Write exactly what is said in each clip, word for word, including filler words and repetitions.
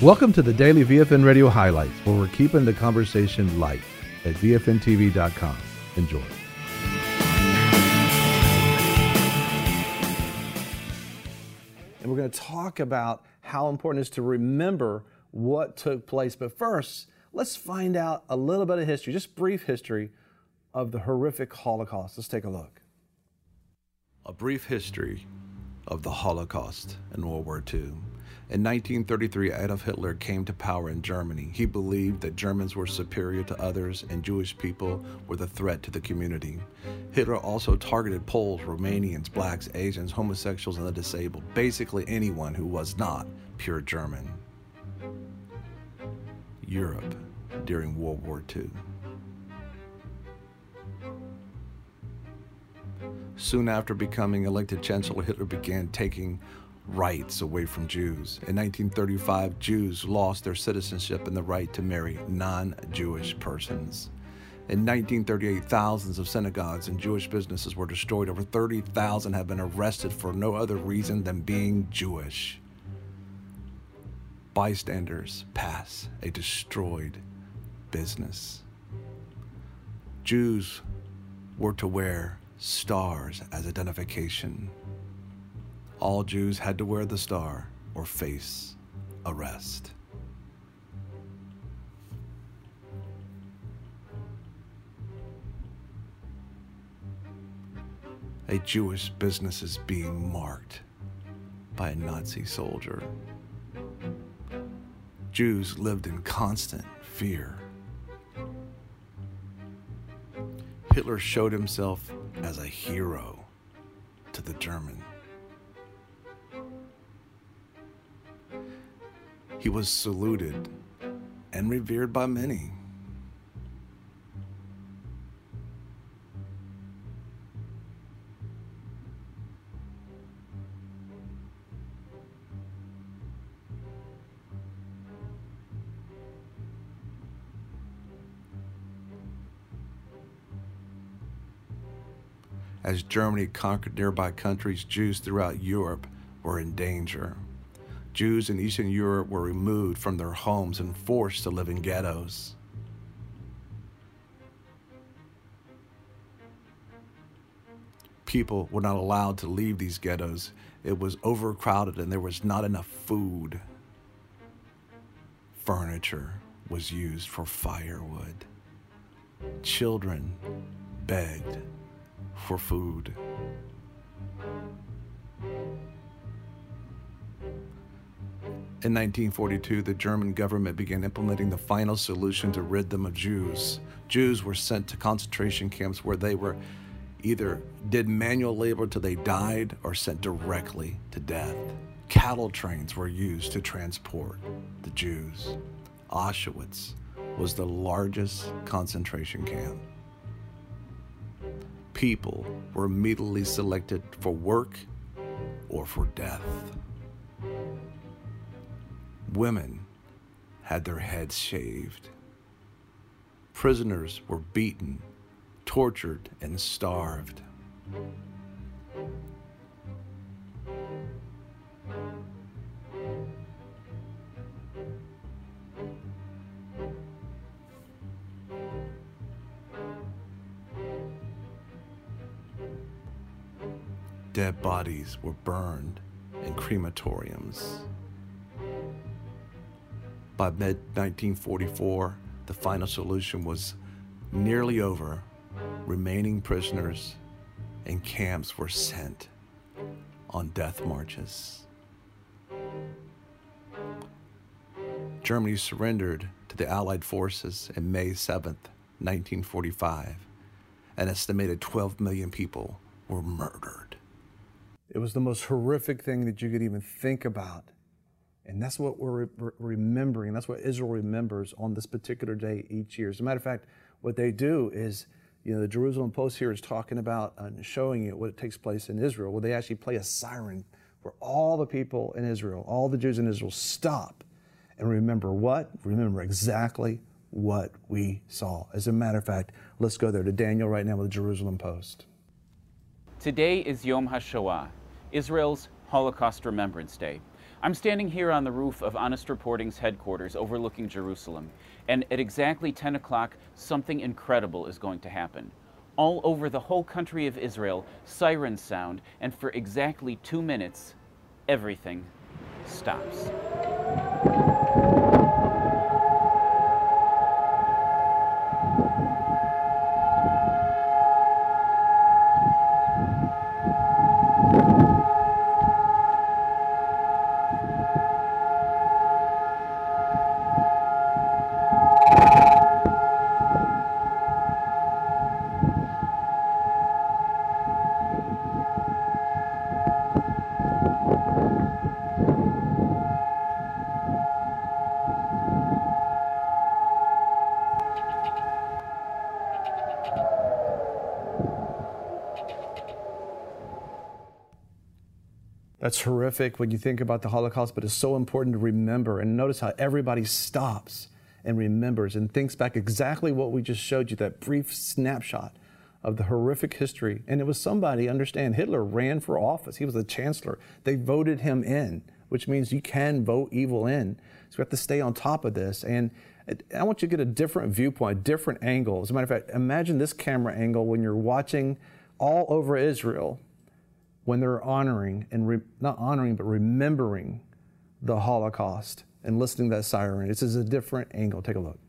Welcome to the Daily V F N Radio Highlights, where we're keeping the conversation light at V F N T V dot com. Enjoy. And we're going to talk about how important it is to remember what took place. But first, let's find out a little bit of history, just brief history of the horrific Holocaust. Let's take a look. A brief history of the Holocaust in World War Two. In nineteen thirty-three, Adolf Hitler came to power in Germany. He believed that Germans were superior to others and Jewish people were the threat to the community. Hitler also targeted Poles, Romanians, blacks, Asians, homosexuals, and the disabled, basically anyone who was not pure German. Europe during World War Two. Soon after becoming elected chancellor, Hitler began taking rights away from Jews. In nineteen thirty-five, Jews lost their citizenship and the right to marry non-Jewish persons. In nineteen thirty-eight, thousands of synagogues and Jewish businesses were destroyed. Over thirty thousand have been arrested for no other reason than being Jewish. Bystanders pass a destroyed business. Jews were to wear stars as identification. All Jews had to wear the star or face arrest. A Jewish business is being marked by a Nazi soldier. Jews lived in constant fear. Hitler showed himself as a hero to the Germans. He was saluted and revered by many. As Germany conquered nearby countries, Jews throughout Europe were in danger. Jews in Eastern Europe were removed from their homes and forced to live in ghettos. People were not allowed to leave these ghettos. It was overcrowded and there was not enough food. Furniture was used for firewood. Children begged for food. In nineteen forty-two, the German government began implementing the final solution to rid them of Jews. Jews were sent to concentration camps where they were either did manual labor till they died or sent directly to death. Cattle trains were used to transport the Jews. Auschwitz was the largest concentration camp. People were immediately selected for work or for death. Women had their heads shaved. Prisoners were beaten, tortured, and starved. Dead bodies were burned in crematoriums. By mid nineteen forty-four, the final solution was nearly over. Remaining prisoners in camps were sent on death marches. Germany surrendered to the Allied forces on May seventh, nineteen forty-five. An estimated twelve million people were murdered. It was the most horrific thing that you could even think about. And that's what we're re- remembering. That's what Israel remembers on this particular day each year. As a matter of fact, what they do is, you know, the Jerusalem Post here is talking about and uh, showing you what takes place in Israel, where they actually play a siren where all the people in Israel, all the Jews in Israel stop and remember what? Remember exactly what we saw. As a matter of fact, let's go there to Daniel right now with the Jerusalem Post. Today is Yom HaShoah, Israel's Holocaust Remembrance Day. I'm standing here on the roof of Honest Reporting's headquarters overlooking Jerusalem, and at exactly ten o'clock, something incredible is going to happen. All over the whole country of Israel, sirens sound, and for exactly two minutes, everything stops. That's horrific when you think about the Holocaust, but it's so important to remember. And notice how everybody stops and remembers and thinks back exactly what we just showed you, that brief snapshot of the horrific history. And it was somebody, understand, Hitler ran for office. He was the chancellor. They voted him in, which means you can vote evil in. So we have to stay on top of this. And I want you to get a different viewpoint, a different angle. As a matter of fact, imagine this camera angle when you're watching all over Israel, when they're honoring, and re, not honoring, but remembering the Holocaust and listening to that siren. This is a different angle. Take a look.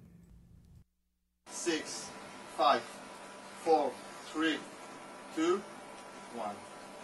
Six, five, four, three, two, one.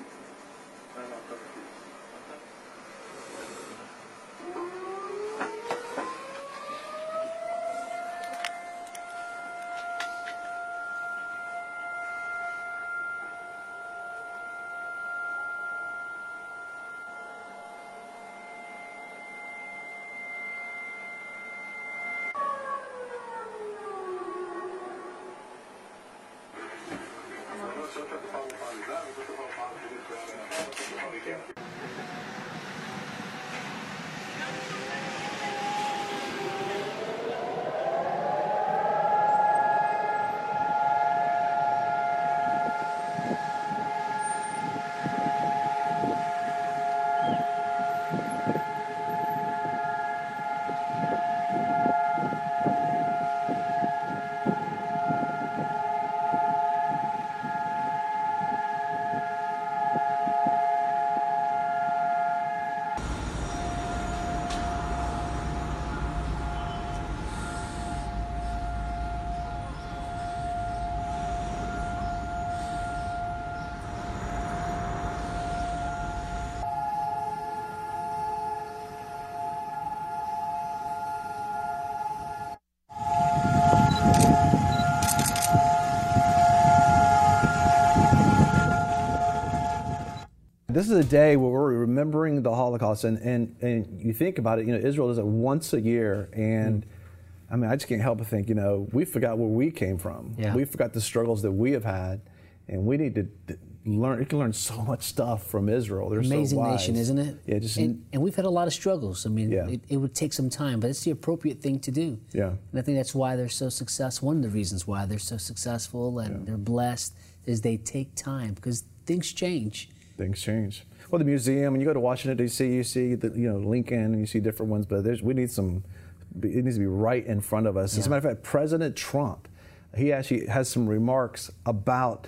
This is a day where we're remembering the Holocaust, and, and, and you think about it, you know, Israel does it once a year, and mm. I mean, I just can't help but think, you know, we forgot where we came from. Yeah. We forgot the struggles that we have had, and we need to learn. You can learn so much stuff from Israel. They're amazing so wise. Nation, isn't it? Yeah, just and, and we've had a lot of struggles. I mean, yeah. it, it would take some time, but it's the appropriate thing to do. Yeah. And I think that's why they're so successful. One of the reasons why they're so successful and yeah. they're blessed is they take time, because things change. Things change. Well, the museum, when you go to Washington, D C, you see the, you know, Lincoln, and you see different ones, but there's, we need some, it needs to be right in front of us. Yeah. As a matter of fact, President Trump, he actually has some remarks about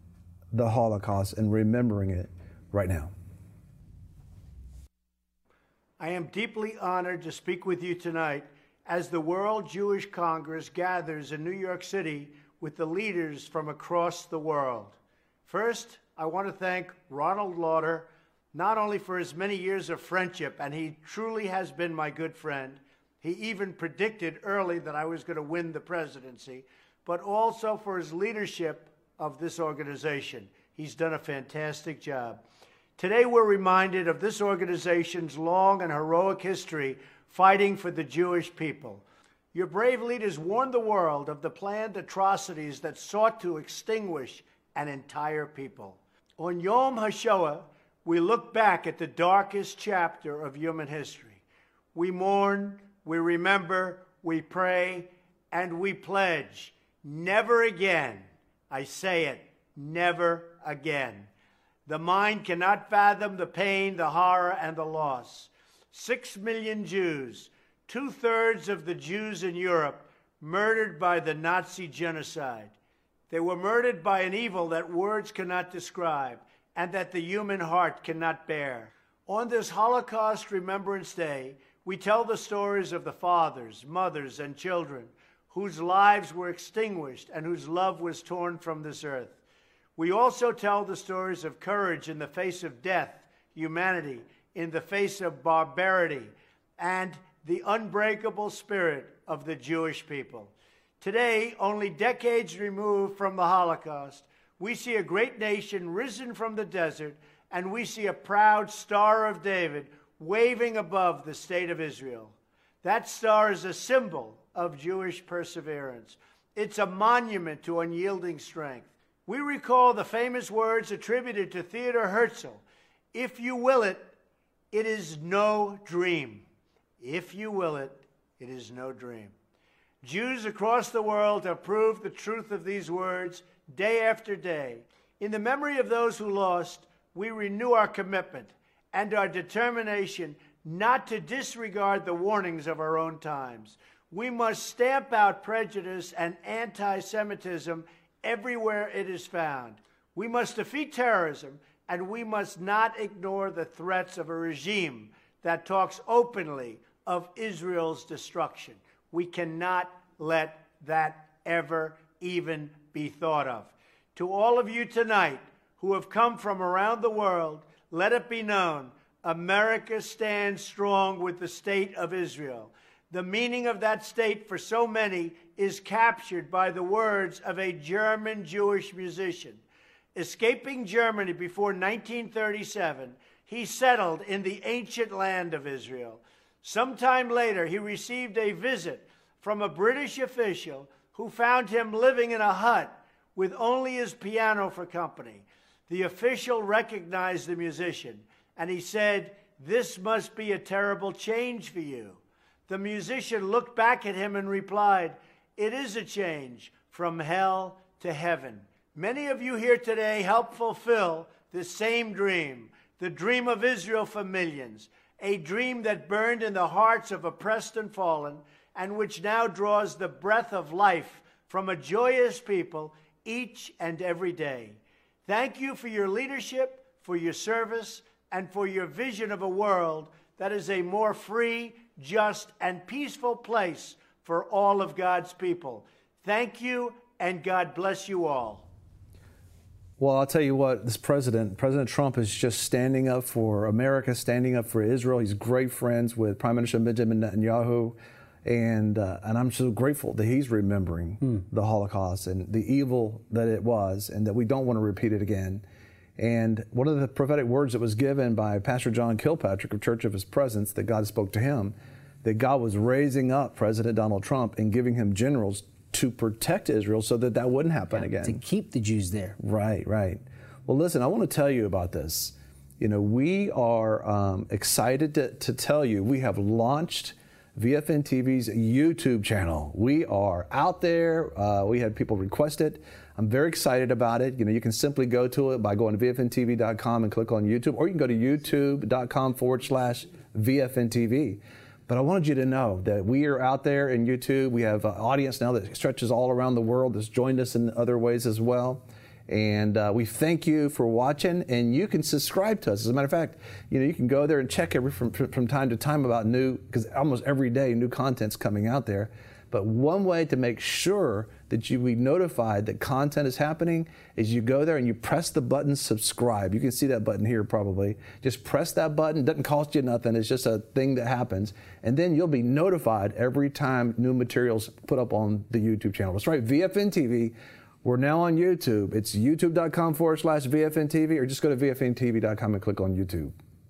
the Holocaust and remembering it right now. I am deeply honored to speak with you tonight as the World Jewish Congress gathers in New York City with the leaders from across the world. First, I want to thank Ronald Lauder, not only for his many years of friendship, and he truly has been my good friend. He even predicted early that I was going to win the presidency, but also for his leadership of this organization. He's done a fantastic job. Today, we're reminded of this organization's long and heroic history fighting for the Jewish people. Your brave leaders warned the world of the planned atrocities that sought to extinguish an entire people. On Yom HaShoah, we look back at the darkest chapter of human history. We mourn, we remember, we pray, and we pledge, never again, I say it, never again. The mind cannot fathom the pain, the horror, and the loss. Six million Jews, two-thirds of the Jews in Europe, murdered by the Nazi genocide. They were murdered by an evil that words cannot describe and that the human heart cannot bear. On this Holocaust Remembrance Day, we tell the stories of the fathers, mothers, and children whose lives were extinguished and whose love was torn from this earth. We also tell the stories of courage in the face of death, humanity in the face of barbarity, and the unbreakable spirit of the Jewish people. Today, only decades removed from the Holocaust, we see a great nation risen from the desert, and we see a proud Star of David waving above the state of Israel. That star is a symbol of Jewish perseverance. It's a monument to unyielding strength. We recall the famous words attributed to Theodor Herzl, "If you will it, it is no dream. If you will it, it is no dream." Jews across the world have proved the truth of these words day after day. In the memory of those who lost, we renew our commitment and our determination not to disregard the warnings of our own times. We must stamp out prejudice and anti-Semitism everywhere it is found. We must defeat terrorism, and we must not ignore the threats of a regime that talks openly of Israel's destruction. We cannot let that ever even be thought of. To all of you tonight who have come from around the world, let it be known, America stands strong with the state of Israel. The meaning of that state for so many is captured by the words of a German Jewish musician. Escaping Germany before nineteen thirty-seven, he settled in the ancient land of Israel. Sometime later, he received a visit from a British official who found him living in a hut with only his piano for company. The official recognized the musician, and he said, "This must be a terrible change for you." The musician looked back at him and replied, "It is a change from hell to heaven." Many of you here today help fulfill the same dream, the dream of Israel for millions, a dream that burned in the hearts of oppressed and fallen, and which now draws the breath of life from a joyous people each and every day. Thank you for your leadership, for your service, and for your vision of a world that is a more free, just, and peaceful place for all of God's people. Thank you, and God bless you all. Well, I'll tell you what, this president, President Trump, is just standing up for America, standing up for Israel. He's great friends with Prime Minister Benjamin Netanyahu. And uh, and I'm so grateful that he's remembering mm. the Holocaust and the evil that it was, and that we don't want to repeat it again. And one of the prophetic words that was given by Pastor John Kilpatrick of Church of His Presence, that God spoke to him, that God was raising up President Donald Trump and giving him generals to protect Israel so that that wouldn't happen yeah, again. To keep the Jews there. Right, right. Well, listen, I want to tell you about this. You know, we are um, excited to, to tell you we have launched V F N T V's YouTube channel. We are out there. Uh, we had people request it. I'm very excited about it. You know, you can simply go to it by going to V F N T V dot com and click on YouTube, or you can go to YouTube.com forward slash VFNTV. But I wanted you to know that we are out there in YouTube. We have an audience now that stretches all around the world that's joined us in other ways as well. And uh, we thank you for watching, and you can subscribe to us. As a matter of fact, you know, you can go there and check every from, from time to time about new, because almost every day new content's coming out there. But one way to make sure that you be notified that content is happening is you go there and you press the button subscribe. You can see that button here probably. Just press that button. It doesn't cost you nothing. It's just a thing that happens. And then you'll be notified every time new materials put up on the YouTube channel. That's right, V F N T V. We're now on YouTube. It's youtube.com forward slash VFNTV, or just go to V F N T V dot com and click on YouTube.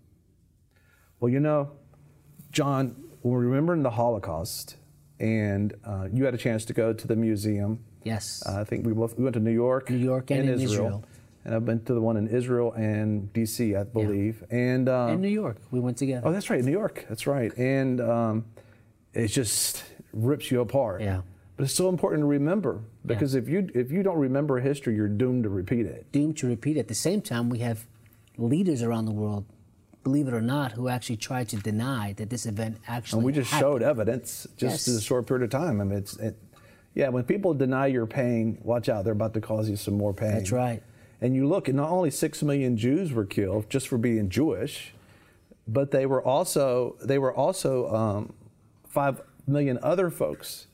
Well, you know, John, we're remembering the Holocaust, and uh, you had a chance to go to the museum. Yes. Uh, I think we both we went to New York, New York, and, and in Israel. Israel. And I've been to the one in Israel and D C, I believe, yeah. and uh, and New York. We went together. Oh, that's right, New York. That's right, and um, it just rips you apart. Yeah. But it's so important to remember, because yeah. if you if you don't remember history, you're doomed to repeat it. Doomed to repeat it. At the same time, we have leaders around the world believe it or not, who actually tried to deny that this event actually And we just happened. showed evidence just Yes. in a short period of time. I mean, it's, it, yeah, when people deny your pain, watch out, they're about to cause you some more pain. That's right. And you look, and not only six million Jews were killed just for being Jewish, but they were also, they were also um, five million other folks.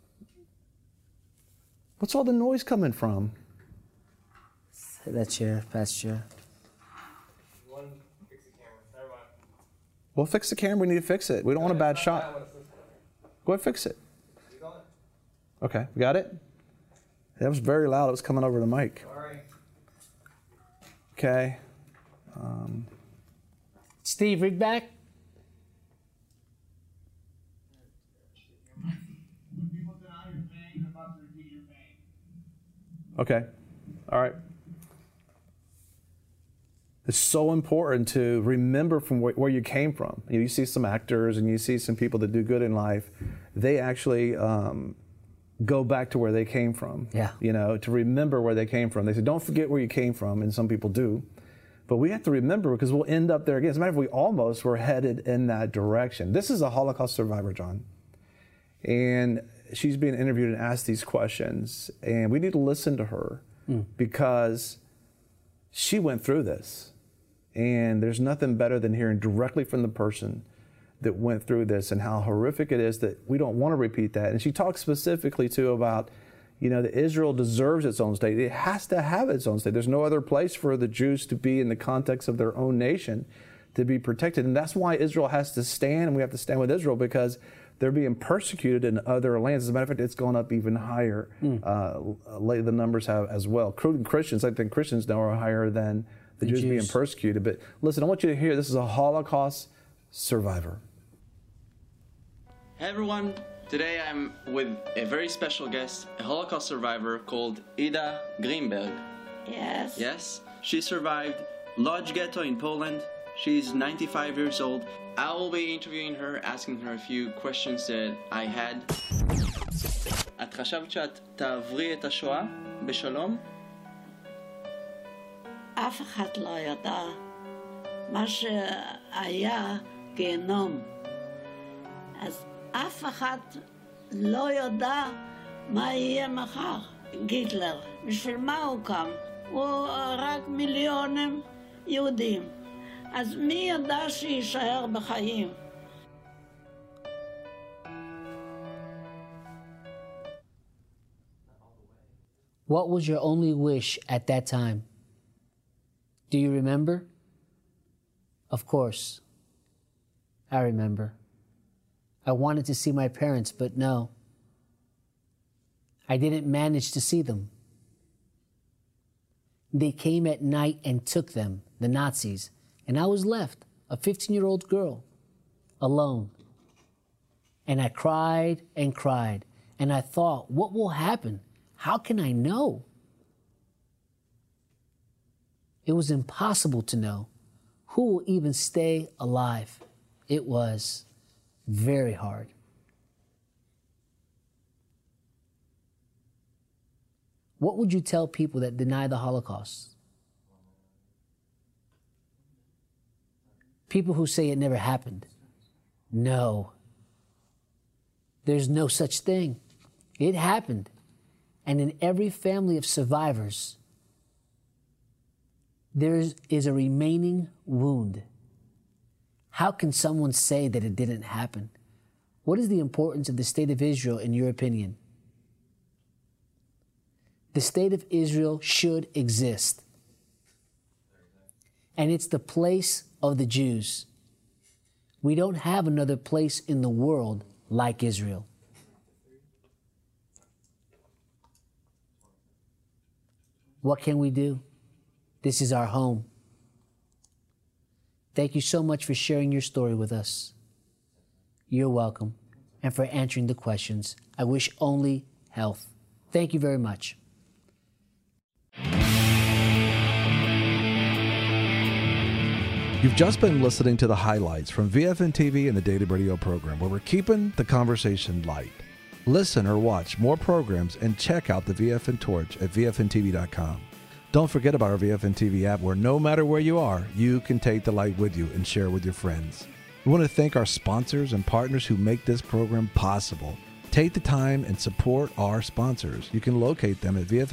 What's all the noise coming from? That chair, past chair. One, fix the camera. Never mind. Well, fix the camera. We need to fix it. We don't want a bad shot. Go ahead, fix it. Okay, we got it? That was very loud. It was coming over the mic. Sorry. Okay. Um, Steve, read back. People deny your pain, they're about to repeat your pain. okay. All right. It's so important to remember from where, where you came from. You know, you see some actors and you see some people that do good in life. They actually um, go back to where they came from. Yeah. You know, to remember where they came from. They say, don't forget where you came from, and some people do. But we have to remember because we'll end up there again. As a matter of fact, we almost were headed in that direction. This is a Holocaust survivor, John. And she's being interviewed and asked these questions. And we need to listen to her mm. because she went through this. And there's nothing better than hearing directly from the person that went through this and how horrific it is that we don't want to repeat that. And she talks specifically, too, about, you know, that Israel deserves its own state. It has to have its own state. There's no other place for the Jews to be in the context of their own nation to be protected. And that's why Israel has to stand, and we have to stand with Israel, because they're being persecuted in other lands. As a matter of fact, it's gone up even higher. Mm. Uh, lately, the numbers have as well. Including Christians, I think Christians now are higher than the, the Jews, Jews being persecuted. But listen, I want you to hear, this is a Holocaust survivor. Hey everyone, today I'm with a very special guest, a Holocaust survivor called Ida Greenberg. Yes. Yes? She survived Lodz Ghetto in Poland. She's ninety-five years old. I will be interviewing her, asking her a few questions that I had. את חשבת שאת תעברי את השואה בשלום? אף אחד לא ידע מה שהיה גיהנום. אז אף אחד לא ידע מה יהיה מחר. גיטלר, בשביל מה הוא קם? הוא הרג מיליונים יהודים. אז מי ידע שיישאר בחיים? What was your only wish at that time? Do you remember? Of course. I remember. I wanted to see my parents, but no. I didn't manage to see them. They came at night and took them, the Nazis, and I was left, a fifteen-year-old girl, alone. And I cried and cried, and I thought, what will happen? How can I know? It was impossible to know who will even stay alive. It was very hard. What would you tell people that deny the Holocaust? People who say it never happened. No. There's no such thing. It happened. And in every family of survivors, there is a remaining wound. How can someone say that it didn't happen? What is the importance of the state of Israel in your opinion? The state of Israel should exist. And it's the place of the Jews. We don't have another place in the world like Israel. What can we do? This is our home. Thank you so much for sharing your story with us. You're welcome. And for answering the questions. I wish only health. Thank you very much. You've just been listening to the highlights from V F N T V and the Daily Radio program, where we're keeping the conversation light. Listen or watch more programs and check out the V F N Torch at V F N T V dot com. Don't forget about our V F N T V app, where no matter where you are, you can take the light with you and share with your friends. We want to thank our sponsors and partners who make this program possible. Take the time and support our sponsors. You can locate them at V F N.